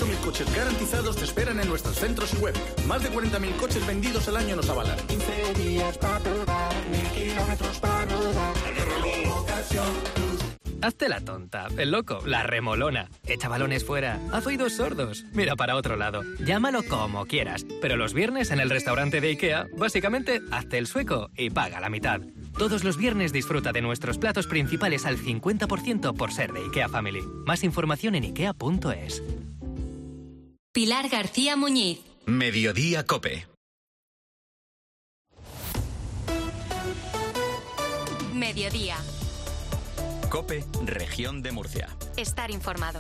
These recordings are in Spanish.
8.000 coches garantizados te esperan en nuestros centros y web. Más de 40.000 coches vendidos al año nos avalan. 15 días para probar, 1.000 kilómetros para rodar. Hazte la tonta, el loco, la remolona. Echa balones fuera, haz oídos sordos, mira para otro lado. Llámalo como quieras, pero los viernes en el restaurante de IKEA, básicamente, hazte el sueco y paga la mitad. Todos los viernes disfruta de nuestros platos principales al 50% por ser de IKEA Family. Más información en ikea.es. Pilar García Muñiz. Mediodía COPE. Mediodía. COPE, Región de Murcia. Estar informado.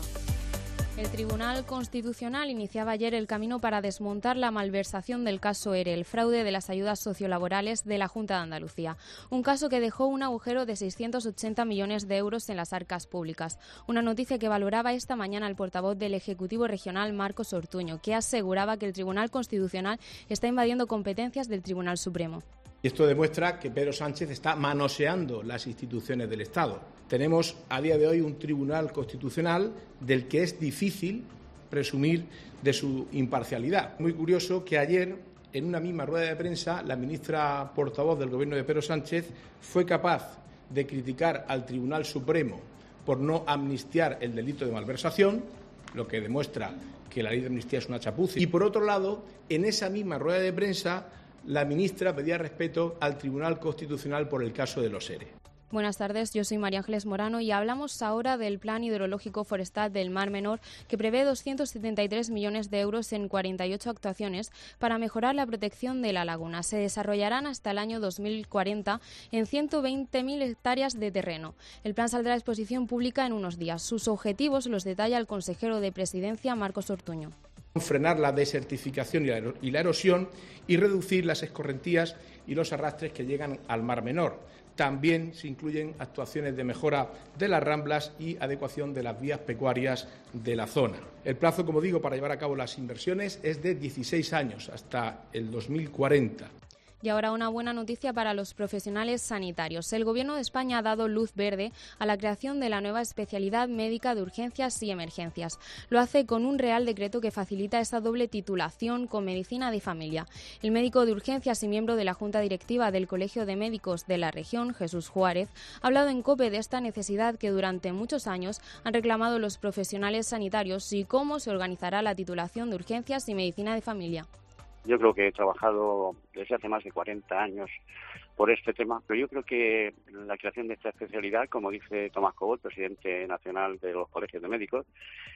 El Tribunal Constitucional iniciaba ayer el camino para desmontar la malversación del caso ERE, el fraude de las ayudas sociolaborales de la Junta de Andalucía. Un caso que dejó un agujero de 680 millones de euros en las arcas públicas. Una noticia que valoraba esta mañana el portavoz del Ejecutivo Regional, Marcos Ortuño, que aseguraba que el Tribunal Constitucional está invadiendo competencias del Tribunal Supremo. Y esto demuestra que Pedro Sánchez está manoseando las instituciones del Estado. Tenemos a día de hoy un Tribunal Constitucional del que es difícil presumir de su imparcialidad. Muy curioso que ayer, en una misma rueda de prensa, la ministra portavoz del Gobierno de Pedro Sánchez fue capaz de criticar al Tribunal Supremo por no amnistiar el delito de malversación, lo que demuestra que la ley de amnistía es una chapuza. Y, por otro lado, en esa misma rueda de prensa, la ministra pedía respeto al Tribunal Constitucional por el caso de los ERE. Buenas tardes, yo soy María Ángeles Morano y hablamos ahora del Plan Hidrológico Forestal del Mar Menor, que prevé 273 millones de euros en 48 actuaciones para mejorar la protección de la laguna. Se desarrollarán hasta el año 2040 en 120.000 hectáreas de terreno. El plan saldrá a exposición pública en unos días. Sus objetivos los detalla el consejero de Presidencia, Marcos Ortuño. Frenar la desertificación y la erosión y reducir las escorrentías y los arrastres que llegan al Mar Menor. También se incluyen actuaciones de mejora de las ramblas y adecuación de las vías pecuarias de la zona. El plazo, como digo, para llevar a cabo las inversiones es de 16 años, hasta el 2040. Y ahora una buena noticia para los profesionales sanitarios. El Gobierno de España ha dado luz verde a la creación de la nueva especialidad médica de urgencias y emergencias. Lo hace con un Real Decreto que facilita esta doble titulación con medicina de familia. El médico de urgencias y miembro de la Junta Directiva del Colegio de Médicos de la región, Jesús Juárez, ha hablado en COPE de esta necesidad que durante muchos años han reclamado los profesionales sanitarios y cómo se organizará la titulación de urgencias y medicina de familia. Yo creo que he trabajado desde hace más de 40 años por este tema, pero yo creo que la creación de esta especialidad, como dice Tomás Cobos, presidente nacional de los colegios de médicos,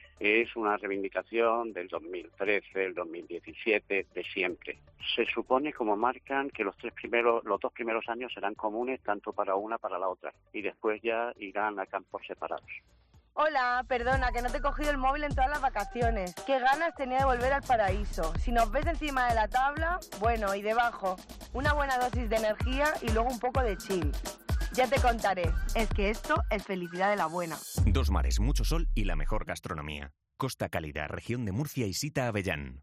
es una reivindicación del 2013, del 2017, de siempre. Se supone, como marcan, que los dos primeros años serán comunes tanto para una para la otra y después ya irán a campos separados. Hola, perdona, que no te he cogido el móvil en todas las vacaciones. Qué ganas tenía de volver al paraíso. Si nos ves encima de la tabla, bueno, y debajo, una buena dosis de energía y luego un poco de chill. Ya te contaré, es que esto es felicidad de la buena. Dos mares, mucho sol y la mejor gastronomía. Costa Cálida, Región de Murcia y Sita Avellán.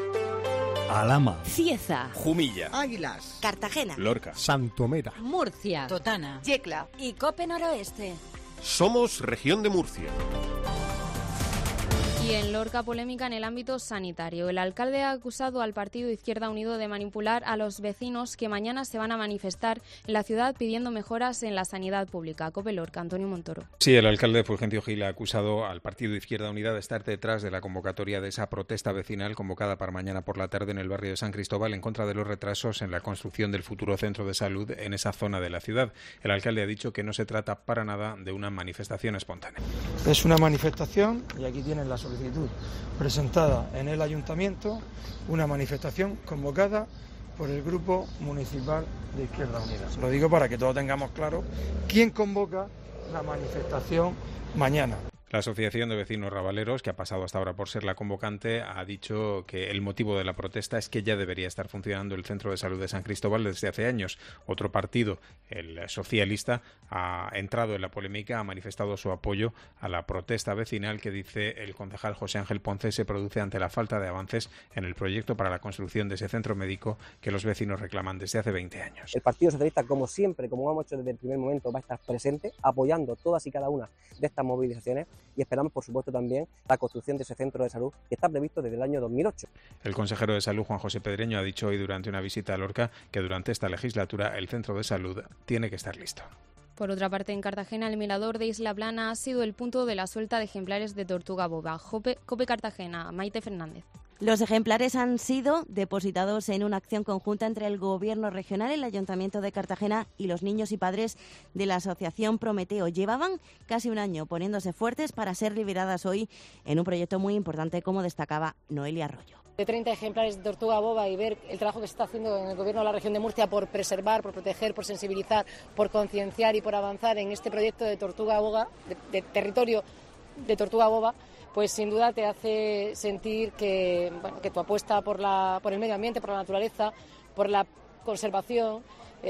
Alhama, Cieza, Jumilla, Águilas, Cartagena, Lorca, Santomera, Murcia, Totana, Yecla y Cope Noroeste. Somos Región de Murcia. Y en Lorca, polémica en el ámbito sanitario. El alcalde ha acusado al partido Izquierda Unido de manipular a los vecinos que mañana se van a manifestar en la ciudad pidiendo mejoras en la sanidad pública. COPE Lorca, Antonio Montoro. Sí, el alcalde Fulgencio Gil ha acusado al partido Izquierda Unida de estar detrás de la convocatoria de esa protesta vecinal convocada para mañana por la tarde en el barrio de San Cristóbal en contra de los retrasos en la construcción del futuro centro de salud en esa zona de la ciudad. El alcalde ha dicho que no se trata para nada de una manifestación espontánea. Es una manifestación, y aquí tienen la solicitud presentada en el ayuntamiento, una manifestación convocada por el Grupo Municipal de Izquierda Unida. Lo digo para que todos tengamos claro quién convoca la manifestación mañana. La Asociación de Vecinos Rabaleros, que ha pasado hasta ahora por ser la convocante, ha dicho que el motivo de la protesta es que ya debería estar funcionando el Centro de Salud de San Cristóbal desde hace años. Otro partido, el socialista, ha entrado en la polémica, ha manifestado su apoyo a la protesta vecinal que, dice el concejal José Ángel Ponce, se produce ante la falta de avances en el proyecto para la construcción de ese centro médico que los vecinos reclaman desde hace 20 años. El Partido Socialista, como siempre, como hemos hecho desde el primer momento, va a estar presente apoyando todas y cada una de estas movilizaciones, y esperamos, por supuesto, también la construcción de ese centro de salud que está previsto desde el año 2008. El consejero de Salud, Juan José Pedreño, ha dicho hoy durante una visita a Lorca que durante esta legislatura el centro de salud tiene que estar listo. Por otra parte, en Cartagena, el mirador de Isla Plana ha sido el punto de la suelta de ejemplares de tortuga boba. Cope Cartagena, Maite Fernández. Los ejemplares han sido depositados en una acción conjunta entre el Gobierno regional, el Ayuntamiento de Cartagena y los niños y padres de la Asociación Prometeo. Llevaban casi un año poniéndose fuertes para ser liberadas hoy en un proyecto muy importante, como destacaba Noelia Arroyo. De 30 ejemplares de tortuga boba y ver el trabajo que se está haciendo en el Gobierno de la región de Murcia por preservar, por proteger, por sensibilizar, por concienciar y por avanzar en este proyecto de tortuga boba, de territorio de tortuga boba, pues sin duda te hace sentir que tu apuesta por el medio ambiente, por la naturaleza, por la conservación,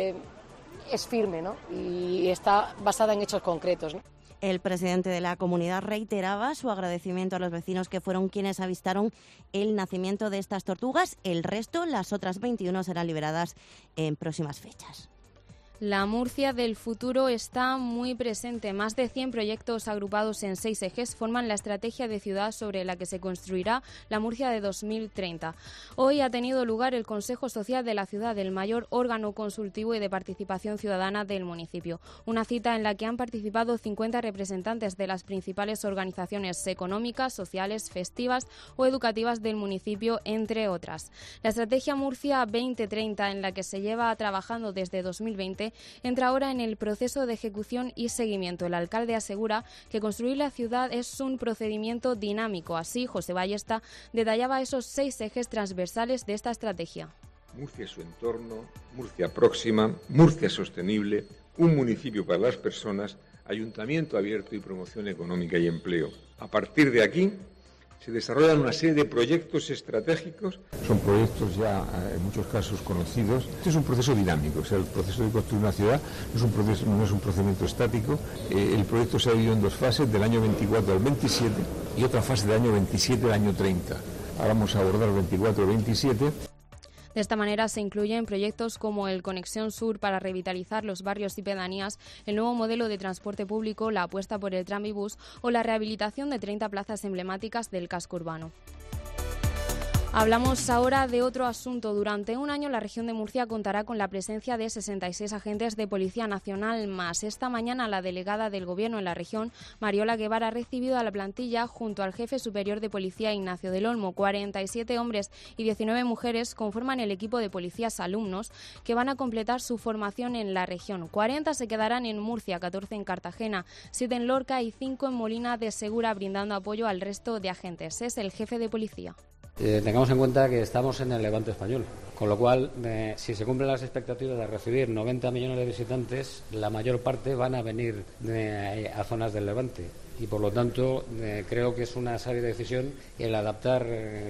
es firme, ¿no? Y está basada en hechos concretos, ¿no? El presidente de la comunidad reiteraba su agradecimiento a los vecinos que fueron quienes avistaron el nacimiento de estas tortugas. El resto, las otras 21, serán liberadas en próximas fechas. La Murcia del futuro está muy presente. Más de 100 proyectos agrupados en 6 ejes forman la estrategia de ciudad sobre la que se construirá la Murcia de 2030. Hoy ha tenido lugar el Consejo Social de la Ciudad, el mayor órgano consultivo y de participación ciudadana del municipio. Una cita en la que han participado 50 representantes de las principales organizaciones económicas, sociales, festivas o educativas del municipio, entre otras. La estrategia Murcia 2030, en la que se lleva trabajando desde 2020, entra ahora en el proceso de ejecución y seguimiento. El alcalde asegura que construir la ciudad es un procedimiento dinámico. Así, José Ballesta detallaba esos 6 ejes transversales de esta estrategia. Murcia y su entorno, Murcia próxima, Murcia sostenible, un municipio para las personas, ayuntamiento abierto y promoción económica y empleo. A partir de aquí se desarrollan una serie de proyectos estratégicos. Son proyectos ya en muchos casos conocidos. Este es un proceso dinámico, o sea, el proceso de construir una ciudad no es un procedimiento estático. El proyecto se ha dividido en 2 fases, del año 24 al 27 y otra fase del año 27 al año 30. Ahora vamos a abordar el 24 y 27. De esta manera se incluyen proyectos como el Conexión Sur para revitalizar los barrios y pedanías, el nuevo modelo de transporte público, la apuesta por el tranvibús o la rehabilitación de 30 plazas emblemáticas del casco urbano. Hablamos ahora de otro asunto. Durante un año la región de Murcia contará con la presencia de 66 agentes de Policía Nacional más. Esta mañana la delegada del Gobierno en la región, Mariola Guevara, ha recibido a la plantilla junto al jefe superior de Policía, Ignacio del Olmo. 47 hombres y 19 mujeres conforman el equipo de policías alumnos que van a completar su formación en la región. 40 se quedarán en Murcia, 14 en Cartagena, 7 en Lorca y 5 en Molina de Segura, brindando apoyo al resto de agentes. Es el jefe de policía. Tengamos en cuenta que estamos en el Levante español, con lo cual, si se cumplen las expectativas de recibir 90 millones de visitantes, la mayor parte van a venir a zonas del Levante. Y por lo tanto, creo que es una sabia decisión el adaptar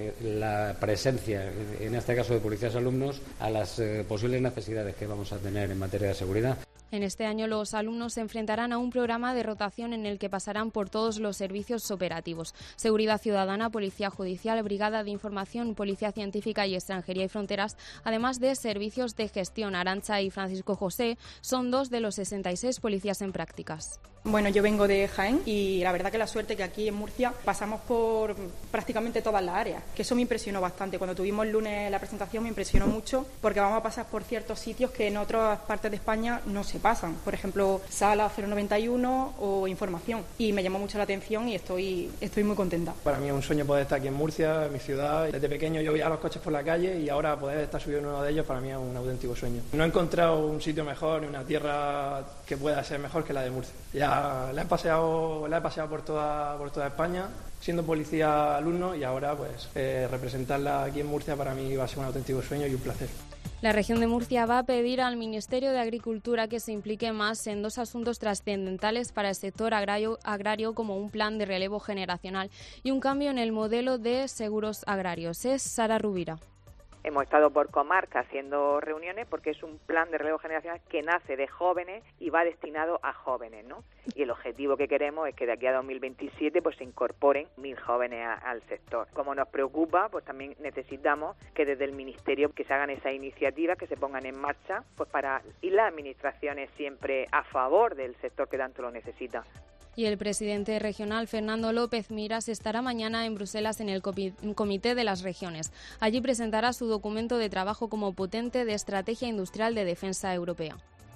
la presencia, en este caso de policías alumnos, a las posibles necesidades que vamos a tener en materia de seguridad. En este año los alumnos se enfrentarán a un programa de rotación en el que pasarán por todos los servicios operativos: Seguridad Ciudadana, Policía Judicial, Brigada de Información, Policía Científica y Extranjería y Fronteras, además de servicios de gestión. Arantxa y Francisco José son 2 de los 66 policías en prácticas. Bueno, yo vengo de Jaén y la verdad que la suerte que aquí en Murcia pasamos por prácticamente todas las áreas, que eso me impresionó bastante. Cuando tuvimos el lunes la presentación me impresionó mucho porque vamos a pasar por ciertos sitios que en otras partes de España no se pasan. Por ejemplo, Sala 091 o Información. Y me llamó mucho la atención y estoy muy contenta. Para mí es un sueño poder estar aquí en Murcia, en mi ciudad. Desde pequeño yo veía los coches por la calle y ahora poder estar subido en uno de ellos para mí es un auténtico sueño. No he encontrado un sitio mejor ni una tierra que pueda ser mejor que la de Murcia. Ya la he paseado por toda España, siendo policía alumno, y ahora pues representarla aquí en Murcia para mí va a ser un auténtico sueño y un placer. La región de Murcia va a pedir al Ministerio de Agricultura que se implique más en 2 asuntos trascendentales para el sector agrario como un plan de relevo generacional y un cambio en el modelo de seguros agrarios. Es Sara Rubira. Hemos estado por comarca haciendo reuniones porque es un plan de relevo generacional que nace de jóvenes y va destinado a jóvenes, ¿no? Y el objetivo que queremos es que de aquí a 2027 pues se incorporen 1.000 jóvenes al sector. Como nos preocupa, pues también necesitamos que desde el Ministerio que se hagan esas iniciativas, que se pongan en marcha, pues para ir las administraciones siempre a favor del sector que tanto lo necesita. Y el presidente regional, Fernando López Miras, estará mañana en Bruselas en el Comité de las Regiones. Allí presentará su documento de trabajo como potente de estrategia industrial de defensa europea.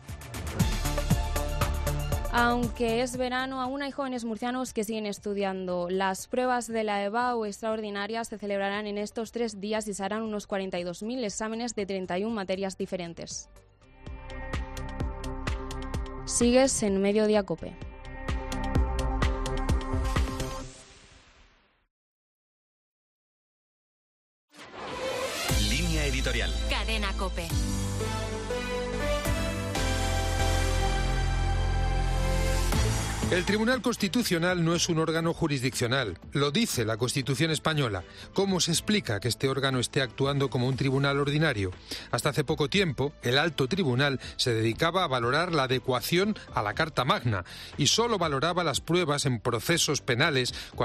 Aunque es verano, aún hay jóvenes murcianos que siguen estudiando. Las pruebas de la EBAU extraordinarias se celebrarán en estos 3 días y se harán unos 42.000 exámenes de 31 materias diferentes. Sigues en Mediodía COPE. Línea editorial. Cadena COPE. El Tribunal Constitucional no es un órgano jurisdiccional, lo dice la Constitución española. ¿Cómo se explica que este órgano esté actuando como un tribunal ordinario? Hasta hace poco tiempo, el Alto Tribunal se dedicaba a valorar la adecuación a la Carta Magna y solo valoraba las pruebas en procesos penales